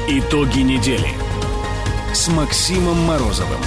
Итоги недели с Максимом Морозовым.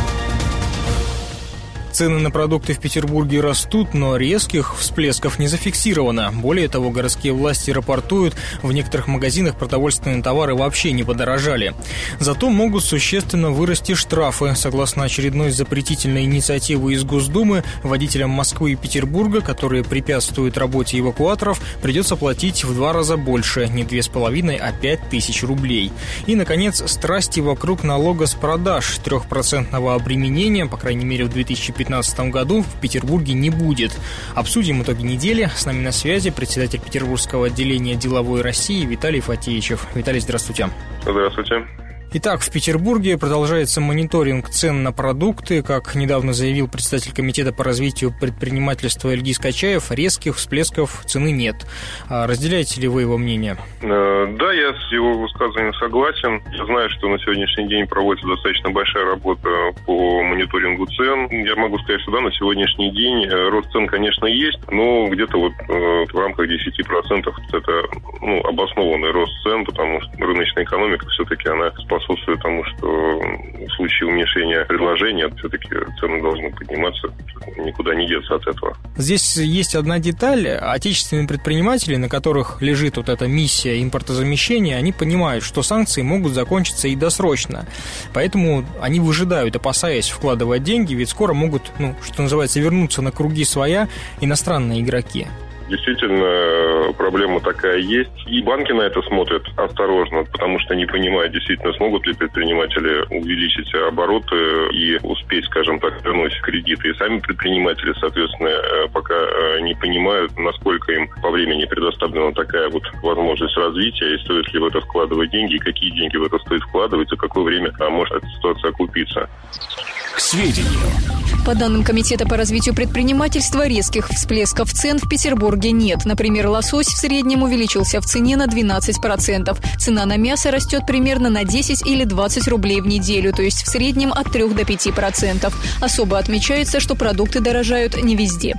Цены на продукты в Петербурге растут, но резких всплесков не зафиксировано. Более того, городские власти рапортуют, в некоторых магазинах продовольственные товары вообще не подорожали. Зато могут существенно вырасти штрафы. Согласно очередной запретительной инициативы из Госдумы, водителям Москвы и Петербурга, которые препятствуют работе эвакуаторов, придется платить в 2 раза больше, не 2,5, а 5 тысяч рублей. И, наконец, страсти вокруг налога с продаж. 3% обременения, по крайней мере в 2015 году, в Петербурге не будет. Обсудим итоги недели. С нами на связи председатель Петербургского отделения «Деловой России» Виталий Фатеичев. Виталий, здравствуйте. Здравствуйте. Итак, в Петербурге продолжается мониторинг цен на продукты. Как недавно заявил председатель Комитета по развитию предпринимательства Ильгиз Качаев, резких всплесков цены нет. Разделяете ли вы его мнение? Да, я с его высказыванием согласен. Я знаю, что на сегодняшний день проводится достаточно большая работа по мониторингу цен. Я могу сказать, что да, на сегодняшний день рост цен, конечно, есть, но где-то вот в рамках 10% это обоснованный рост цен, потому что рыночная экономика все-таки она способствует тому, что в случае уменьшения предложения все-таки цены должны подниматься, никуда не деться от этого. Здесь есть одна деталь. Отечественные предприниматели, на которых лежит вот эта миссия импортозамещения, они понимают, что санкции могут закончиться и досрочно. Поэтому они выжидают, опасаясь вкладывать деньги, ведь скоро могут, что называется, вернуться на круги своя иностранные игроки. Действительно, проблема такая есть. И банки на это смотрят осторожно, потому что не понимают, действительно, смогут ли предприниматели увеличить обороты и успеть, скажем так, вернуть кредиты. И сами предприниматели, соответственно, пока не понимают, насколько им по времени предоставлена такая вот возможность развития, и стоит ли в это вкладывать деньги, и какие деньги в это стоит вкладывать, и какое время может эта ситуация окупиться. К сведению. По данным Комитета по развитию предпринимательства, резких всплесков цен в Петербурге нет. Например, лосось в среднем увеличился в цене на 12%. Цена на мясо растет примерно на 10 или 20 рублей в неделю, то есть в среднем от 3 до 5%. Особо отмечается, что продукты дорожают не везде.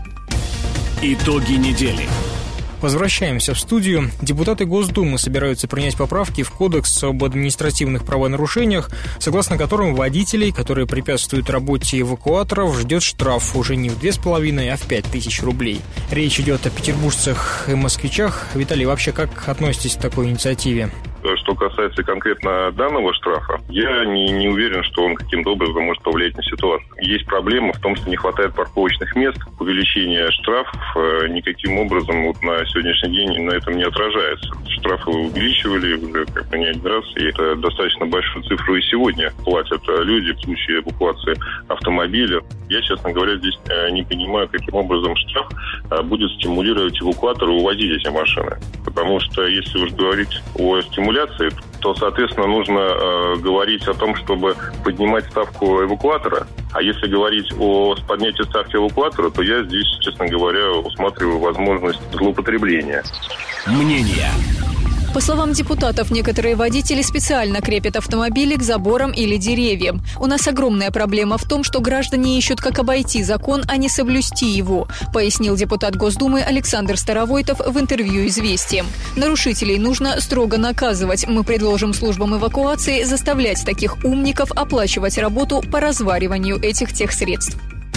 Итоги недели. Возвращаемся в студию. Депутаты Госдумы собираются принять поправки в Кодекс об административных правонарушениях, согласно которым водителей, которые препятствуют работе эвакуаторов, ждет штраф уже не в 2,5, а в 5 тысяч рублей. Речь идет о петербуржцах и москвичах. Виталий, вообще как относитесь к такой инициативе? Что касается конкретно данного штрафа, я не уверен, что он каким-то образом может повлиять на ситуацию. Есть проблема в том, что не хватает парковочных мест. Увеличение штрафов никаким образом на сегодняшний день на этом не отражается. Штрафы увеличивали уже не один раз, и это достаточно большую цифру и сегодня платят люди в случае эвакуации автомобиля. Я, честно говоря, здесь не понимаю, каким образом штраф будет стимулировать эвакуаторы увозить эти машины. Потому что если уж говорить о стимуляции, то, соответственно, нужно говорить о том, чтобы поднимать ставку эвакуатора. А если говорить о поднятии ставки эвакуатора, то я здесь, честно говоря, усматриваю возможность злоупотребления. Мнение. По словам депутатов, некоторые водители специально крепят автомобили к заборам или деревьям. У нас огромная проблема в том, что граждане ищут, как обойти закон, а не соблюсти его, пояснил депутат Госдумы Александр Старовойтов в интервью «Известиям». Нарушителей нужно строго наказывать. Мы предложим службам эвакуации заставлять таких умников оплачивать работу по развариванию этих техсредств.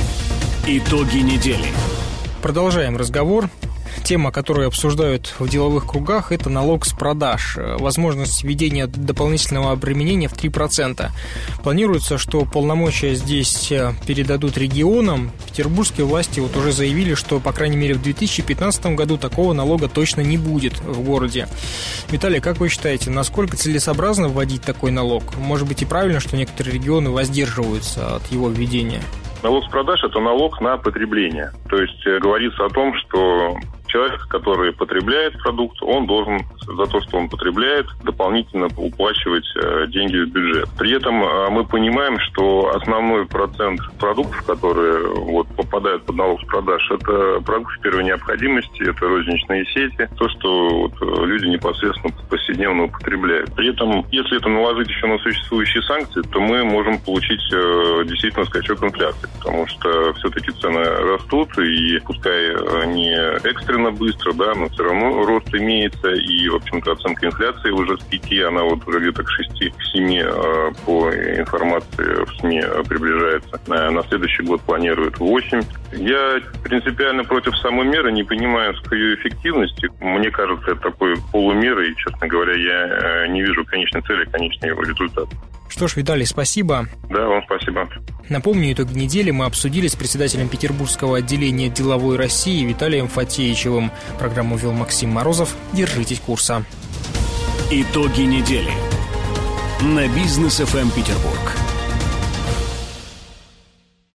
Итоги недели. Продолжаем разговор. Тема, которую обсуждают в деловых кругах, это налог с продаж. Возможность введения дополнительного обременения в 3%. Планируется, что полномочия здесь передадут регионам. Петербургские власти уже заявили, что, по крайней мере, в 2015 году такого налога точно не будет в городе. Виталий, как вы считаете, насколько целесообразно вводить такой налог? Может быть и правильно, что некоторые регионы воздерживаются от его введения? Налог с продаж – это налог на потребление. То есть говорится о том, что человек, который потребляет продукт, он должен за то, что он потребляет, дополнительно уплачивать деньги в бюджет. При этом мы понимаем, что основной процент продуктов, которые попадают под налог с продаж, это продукты первой необходимости, это розничные сети, то, что люди непосредственно повседневно употребляют. При этом, если это наложить еще на существующие санкции, то мы можем получить действительно скачок инфляции, потому что все-таки цены растут, и пускай не экстренно, относительно быстро, да, но все равно рост имеется, и, в общем-то, оценка инфляции уже с 5, она вот уже где-то к 6-7 по информации в СМИ приближается. На следующий год планируют 8. Я принципиально против самой меры, не понимаю ее эффективности. Мне кажется, это такой полумеры, и, честно говоря, я не вижу конечной цели, конечный его результат. Что ж, Виталий, спасибо. Да, вам спасибо. Напомню, итоги недели мы обсудили с председателем Петербургского отделения «Деловой России» Виталием Фатеичевым. Программу вел Максим Морозов. Держитесь курса. Итоги недели на Бизнес ФМ Петербург.